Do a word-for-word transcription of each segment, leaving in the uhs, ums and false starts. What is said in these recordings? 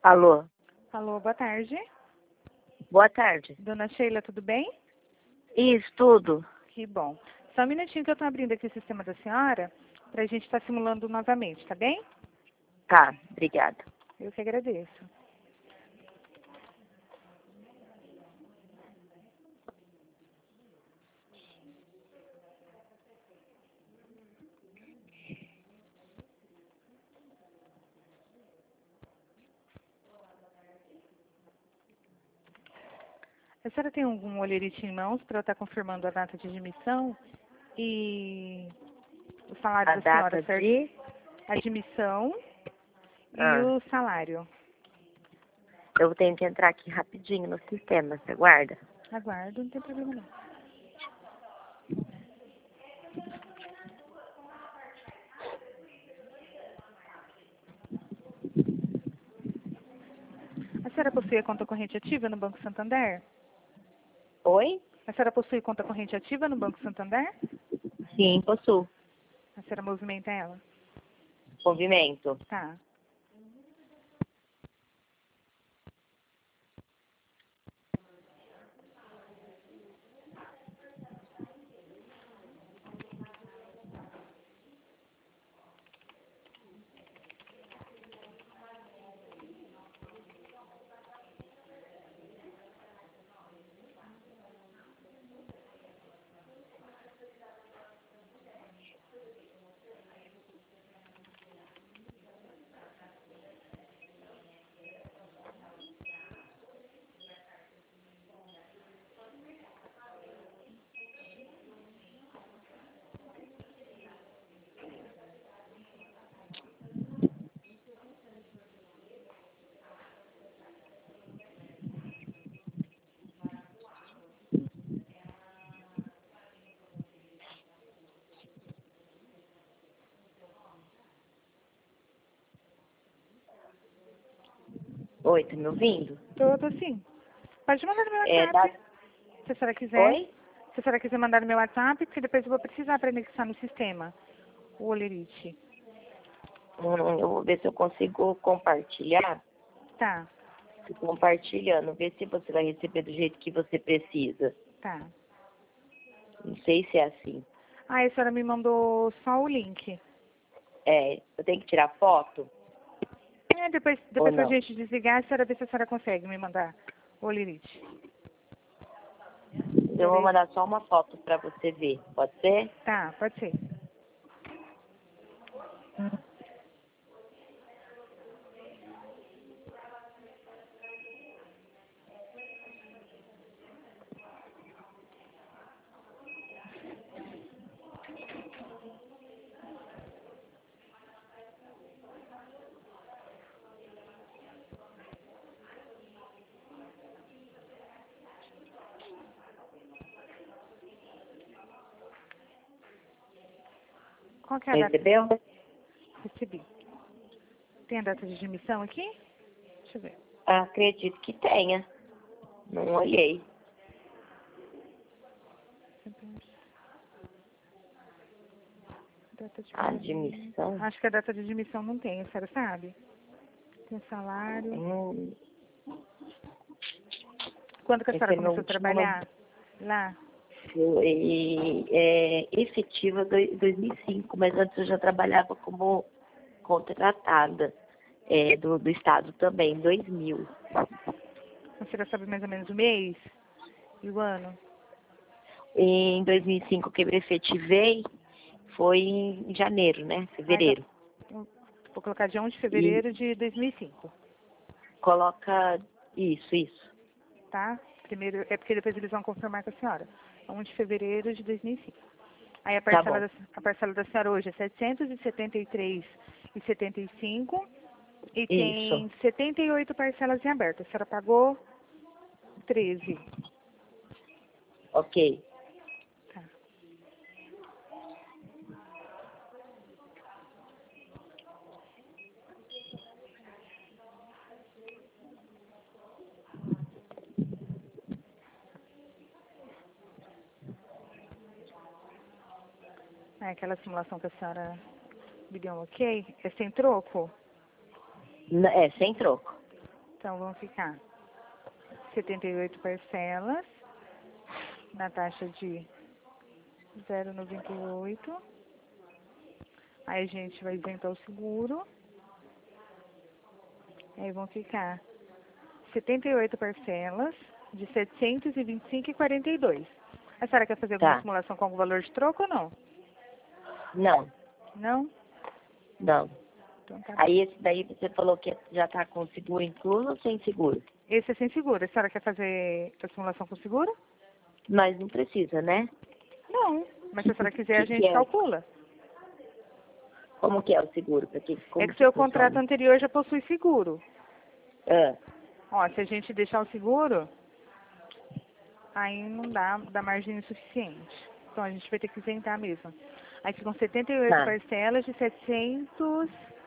Alô, Alô, boa tarde. boa tarde. Dona Sheila, tudo bem? Isso, tudo. Que bom. Só um minutinho que eu estou abrindo aqui o sistema da senhora para a gente estar simulando novamente, tá bem? Tá, obrigada. Eu que agradeço. A senhora tem algum olherite em mãos para eu estar confirmando a data de admissão e o salário A da senhora, data certo? de... Admissão e Ah, o salário. eu tenho que entrar aqui rapidinho no sistema, você guarda? Aguardo, não tem problema não. A senhora possui a conta corrente ativa no Banco Santander? Oi? A senhora possui conta corrente ativa no Banco Santander? Sim, possuo. A senhora movimenta ela? Movimento. Tá. Oi, tá me ouvindo? Tô, tô sim. Pode mandar no meu É, WhatsApp, da... se a senhora quiser. Oi? Se a senhora quiser mandar no meu WhatsApp, porque depois eu vou precisar para anexar no sistema o olerite. Hum, eu vou ver se eu consigo compartilhar. Tá, Tô compartilhando, ver se você vai receber do jeito que você precisa. tá. Não sei se é assim. Ah, a senhora me mandou só o link. É, eu tenho que tirar foto É, depois, ou depois que a não? gente desligar, a senhora vê se a senhora consegue me mandar o olerite. Eu vou Peraí. mandar só uma foto pra você ver. Pode ser? Tá, pode ser. Qual que é a data? Recebeu? Recebi. Tem a data de admissão aqui? Deixa eu ver. Acredito que tenha. Não olhei. Data de pagamento. Admissão? Acho que a data de admissão não tem, a senhora sabe? Tem salário. Hum, Quando que a esse senhora é meu começou a último trabalhar? Lá? foi é, efetiva do- dois mil e cinco, mas antes eu já trabalhava como contratada é, do, do Estado também, dois mil. A senhora sabe mais ou menos o mês e o ano? Em dois mil e cinco que eu efetivei foi em janeiro, né? Ah, então, Fevereiro. vou colocar dia um de E fevereiro de dois mil e cinco, coloca isso, isso. tá? Primeiro, é porque depois eles vão confirmar com a senhora. um de fevereiro de dois mil e cinco. Aí a Tá parcela bom. da, a parcela da senhora hoje é setecentos e setenta e três reais e setenta e cinco centavos e Isso. tem setenta e oito parcelas em aberto. A senhora pagou treze. Ok. Tá. É aquela simulação que a senhora me deu um ok? É sem troco? N- É, sem troco. Então, vão ficar setenta e oito parcelas na taxa de zero vírgula noventa e oito. Aí a gente vai isentar o seguro. Aí vão ficar setenta e oito parcelas de setecentos e vinte e cinco reais e quarenta e dois centavos. A senhora quer fazer alguma Tá. simulação com algum valor de troco ou não? Não, Não? não. Então tá bom. Aí esse daí você falou que já tá com seguro incluso ou sem seguro? Esse é sem seguro. A senhora quer fazer a simulação com seguro? Mas não precisa, né? Não. Mas se a senhora quiser, a Que que gente é? calcula. Como que é o seguro? Pra que, É como que que seu funciona? contrato anterior já possui seguro. Ah, Ó, se a gente deixar o seguro, aí não dá, dá margem suficiente. Então a gente vai ter que isentar mesmo. Aí ficam setenta e oito tá. parcelas de setecentos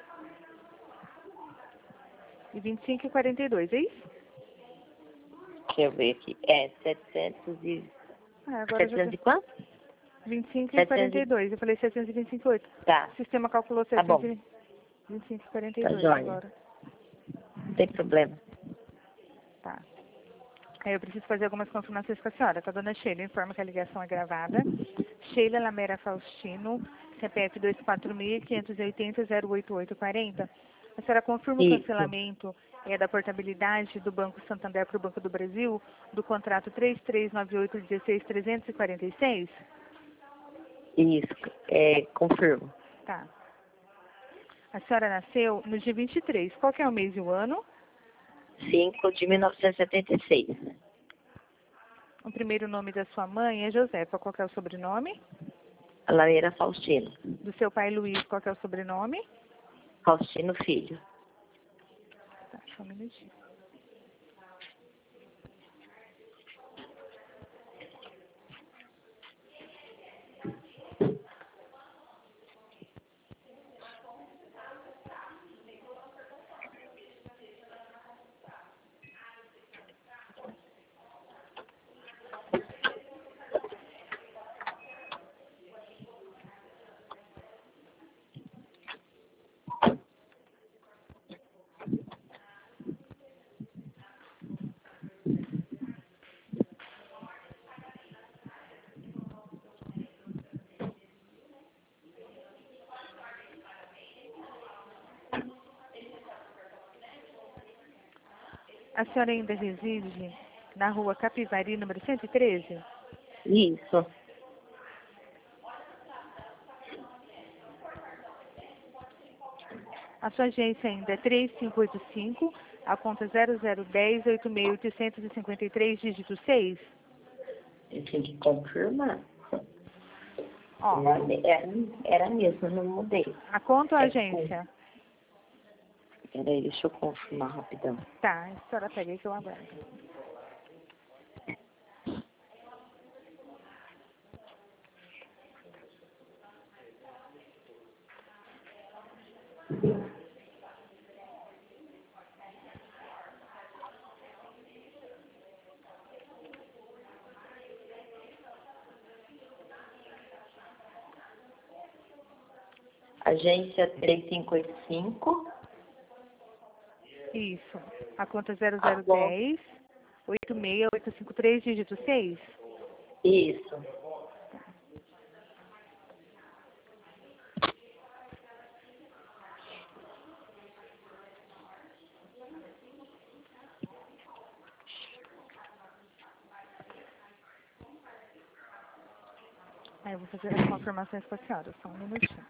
e vinte e cinco reais e quarenta e dois, é isso? Deixa eu ver aqui. É, setecentos e... Ah, agora já setecentos tá e quanto? vinte e cinco e setecentos quarenta e e... dois. Eu falei setecentos e vinte e cinco reais e oito. Tá, O sistema calculou tá setecentos bom. e vinte e cinco e quarenta e Tá dois joia. agora. Não tem problema. Tá. Aí eu preciso fazer algumas confirmações com a senhora. Tá, dona Sheila? Informa que a ligação é gravada. Sheila Lamera Faustino, C P F dois quatro seis, cinco oito zero, zero oito oito quatro zero. A senhora confirma o Isso, cancelamento é, da portabilidade do Banco Santander para o Banco do Brasil do contrato três três nove oito um seis três quatro seis? isso. É, confirmo. Tá. A senhora nasceu no dia vinte e três. Qual que é o mês e o ano? cinco de mil novecentos e setenta e seis. O primeiro nome da sua mãe é Josefa. Qual que é o sobrenome? Lameira Faustino. Do seu pai Luiz, qual que é o sobrenome? Faustino Filho. Tá, só um minutinho. A senhora ainda reside na rua Capivari, número cento e treze? Isso. A sua agência ainda é três cinco oito cinco, a conta zero zero um zero, oito seis oito cinco três, dígito seis? Eu tinha que confirmar. Ó, Era, era mesmo, não mudei. a conta ou a É, agência? Peraí, deixa eu confirmar rapidão. Tá, a senhora pega aí que eu aguardo. Agência três cinco oito cinco. Isso. A conta zero A zero um conta. zero, oito seis oito cinco três, dígito seis? Isso. Aí eu vou fazer as confirmações com a senhora, só um minutinho.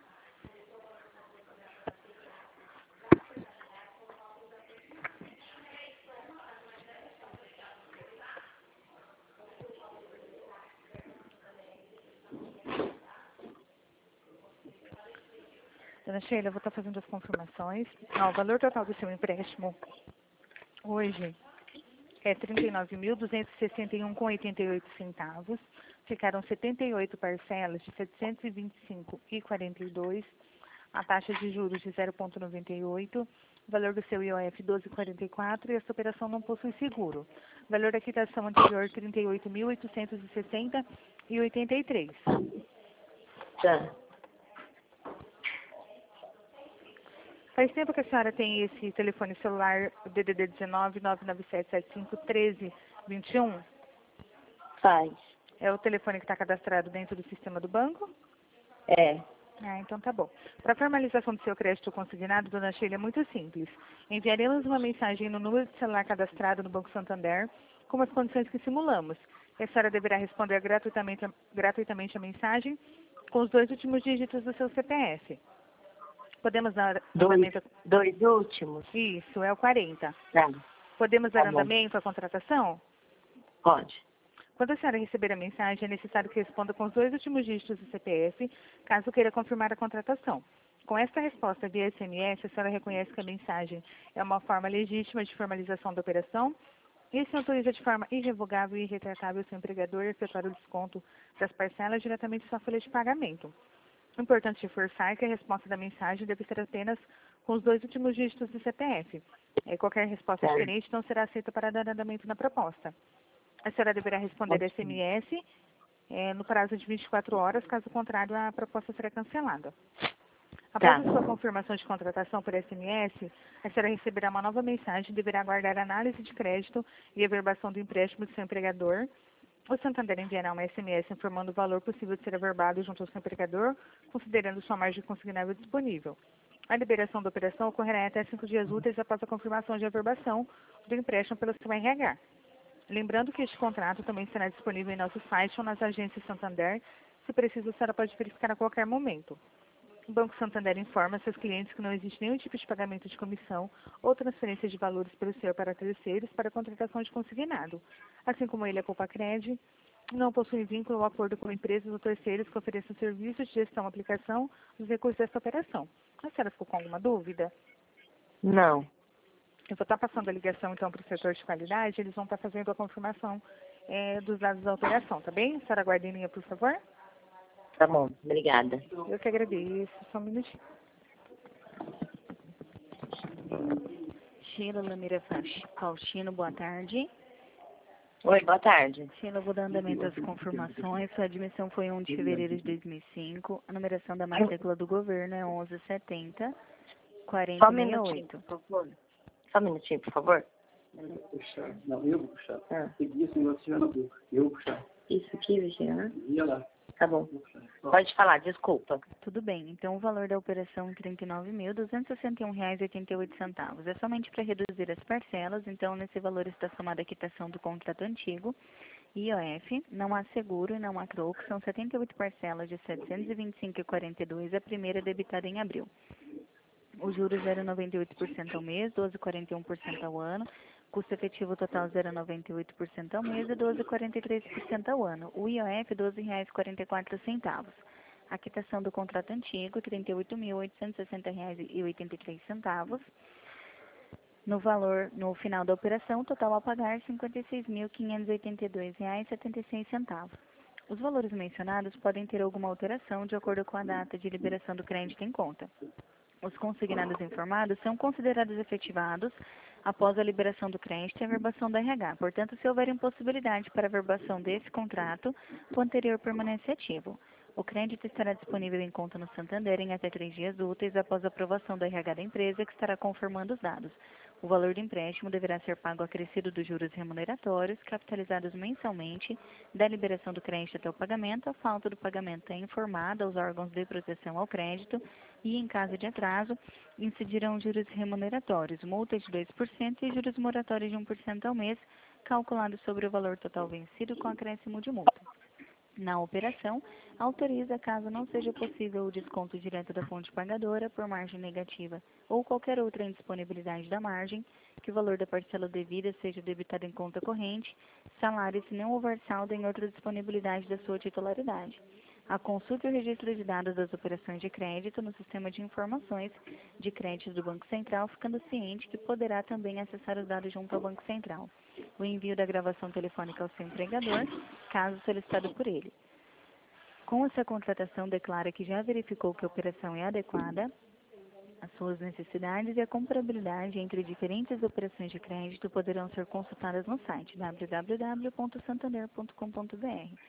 Dona Sheila, eu vou estar fazendo as confirmações. Ó, o valor total do seu empréstimo hoje é trinta e nove mil duzentos e sessenta e um reais e oitenta e oito centavos. Ficaram setenta e oito parcelas de setecentos e vinte e cinco reais e quarenta e dois centavos. A taxa de juros de zero vírgula noventa e oito. O valor do seu I O F doze vírgula quarenta e quatro e essa operação não possui seguro. O valor da quitação anterior trinta e oito mil oitocentos e sessenta reais e oitenta e três centavos. Tá. Faz tempo que a senhora tem esse telefone celular D D D dezenove, nove nove sete sete cinco, um três dois um? Faz. É o telefone que está cadastrado dentro do sistema do banco? É. Ah, então tá bom. Para a formalização do seu crédito consignado, dona Sheila, é muito simples. Enviaremos uma mensagem no número de celular cadastrado no Banco Santander com as condições que simulamos. A senhora deverá responder gratuitamente, gratuitamente a mensagem com os dois últimos dígitos do seu C P F. Podemos dar Dois, andamento... dois últimos? Isso, é o quarenta. Tá. Podemos Tá dar bom. andamento à contratação? Pode. Quando a senhora receber a mensagem, é necessário que responda com os dois últimos dígitos do C P F, caso queira confirmar a contratação. Com esta resposta via S M S, a senhora reconhece que a mensagem é uma forma legítima de formalização da operação e se autoriza de forma irrevogável e irretratável o seu empregador a efetuar o desconto das parcelas diretamente em sua folha de pagamento. É importante reforçar que a resposta da mensagem deve ser apenas com os dois últimos dígitos do C P F. É, qualquer resposta Tá. diferente não será aceita para dar andamento na proposta. A senhora deverá responder Ok. S M S é, no prazo de vinte e quatro horas, caso contrário, a proposta será cancelada. Após Tá. a sua confirmação de contratação por S M S, a senhora receberá uma nova mensagem e deverá aguardar a análise de crédito e a averbação do empréstimo do seu empregador. O Santander enviará uma S M S informando o valor possível de ser averbado junto ao seu empregador, considerando sua margem consignável disponível. A liberação da operação ocorrerá até cinco dias úteis após a confirmação de averbação do empréstimo pelo seu R H. Lembrando que este contrato também será disponível em nosso site ou nas agências Santander. Se preciso, a senhora pode verificar a qualquer momento. O Banco Santander informa seus clientes que não existe nenhum tipo de pagamento de comissão ou transferência de valores pelo senhor para terceiros para a contratação de consignado. Assim como ele, a Poupa-Cred, não possui vínculo ou acordo com empresas ou terceiros que ofereçam serviços de gestão ou aplicação dos recursos desta operação. A senhora ficou com alguma dúvida? Não. Eu vou estar passando a ligação, então, para o setor de qualidade. Eles vão estar fazendo a confirmação é, dos dados da operação, tá bem? A senhora aguarde em linha, por favor? Tá bom. Obrigada. Eu que agradeço. Só um minutinho. Sheila Lamira Faustino, boa tarde. Oi, boa tarde. Sheila, eu vou dar andamento às confirmações. Sua admissão foi um de fevereiro de dois mil e cinco. A numeração da matrícula do governo é onze setenta, quarenta Só um sessenta e minutinho, oito. por favor. Só um minutinho, por favor. Puxar. Não, eu vou puxar. Ah. Peguei esse negócio já na boca. Eu vou puxar. Isso aqui, Virginia? Ia lá. Tá bom. Vou puxar. Ó. Pode falar, desculpa. Tudo bem. Então, o valor da operação é trinta e nove mil, duzentos e sessenta e um reais e oitenta e oito centavos. É somente para reduzir as parcelas. Então, nesse valor está somada a quitação do contrato antigo, I O F, não há seguro e não há troco. São setenta e oito parcelas de setecentos e vinte e cinco reais e quarenta e dois centavos, a primeira debitada em abril. Os juros zero vírgula noventa e oito por cento ao mês, doze vírgula quarenta e um por cento ao ano. Custo efetivo total zero vírgula noventa e oito por cento ao mês e doze vírgula quarenta e três por cento ao ano. O I O F, doze reais e quarenta e quatro centavos. A quitação do contrato antigo, trinta e oito mil, oitocentos e sessenta reais e oitenta e três centavos. No valor, no final da operação, total a pagar, cinquenta e seis mil, quinhentos e oitenta e dois reais e setenta e seis centavos. Os valores mencionados podem ter alguma alteração de acordo com a data de liberação do crédito em conta. Os consignados informados são considerados efetivados após a liberação do crédito e a averbação do R H. Portanto, se houver impossibilidade para a averbação desse contrato, o anterior permanece ativo. O crédito estará disponível em conta no Santander em até três dias úteis após a aprovação do R H da empresa, que estará confirmando os dados. O valor do empréstimo deverá ser pago acrescido dos juros remuneratórios, capitalizados mensalmente, da liberação do crédito até o pagamento. A falta do pagamento é informada aos órgãos de proteção ao crédito e, em caso de atraso, incidirão juros remuneratórios, multa de dois por cento e juros moratórios de um por cento ao mês, calculados sobre o valor total vencido com acréscimo de multa. Na operação, autoriza, caso não seja possível o desconto direto da fonte pagadora por margem negativa ou qualquer outra indisponibilidade da margem, que o valor da parcela devida seja debitado em conta corrente, salário se não houver saldo em outra disponibilidade da sua titularidade. A consulta e o registro de dados das operações de crédito no sistema de informações de crédito do Banco Central, ficando ciente que poderá também acessar os dados junto ao Banco Central. O envio da gravação telefônica ao seu empregador, caso solicitado por ele. Com essa contratação, declara que já verificou que a operação é adequada às suas necessidades e a comparabilidade entre diferentes operações de crédito poderão ser consultadas no site w w w ponto santander ponto com ponto b r.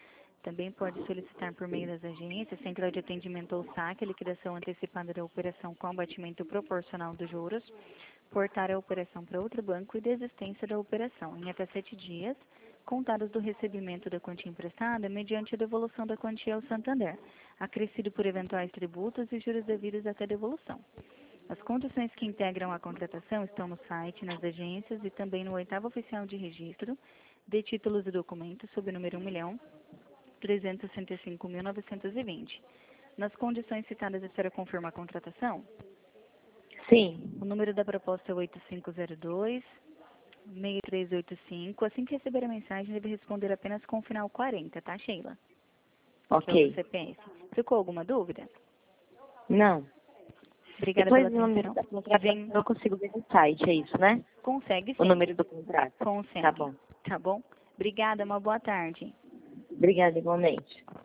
Também pode solicitar por meio das agências, central de atendimento ou saque, a liquidação antecipada da operação com abatimento proporcional dos juros, portar a operação para outro banco e desistência da operação em até sete dias, contados do recebimento da quantia emprestada, mediante a devolução da quantia ao Santander, acrescido por eventuais tributos e juros devidos até devolução. As condições que integram a contratação estão no site, nas agências e também no oitavo oficial de registro de títulos e documentos sob o número um milhão trezentos e sessenta e cinco mil novecentos e vinte. Nas condições citadas, a senhora confirma a contratação? Sim. O número da proposta é oito cinco zero dois, seis três oito cinco. Assim que receber a mensagem, deve responder apenas com o final quarenta, tá, Sheila? Ok. Que é o C P F. Ficou alguma dúvida? Não. Obrigada Depois pela o número atenção. da contratação Vem... eu consigo ver no site, é isso, né? Consegue sim. O número do contrato. Consegue. Tá bom. Tá bom? Obrigada, uma boa tarde. Obrigada igualmente.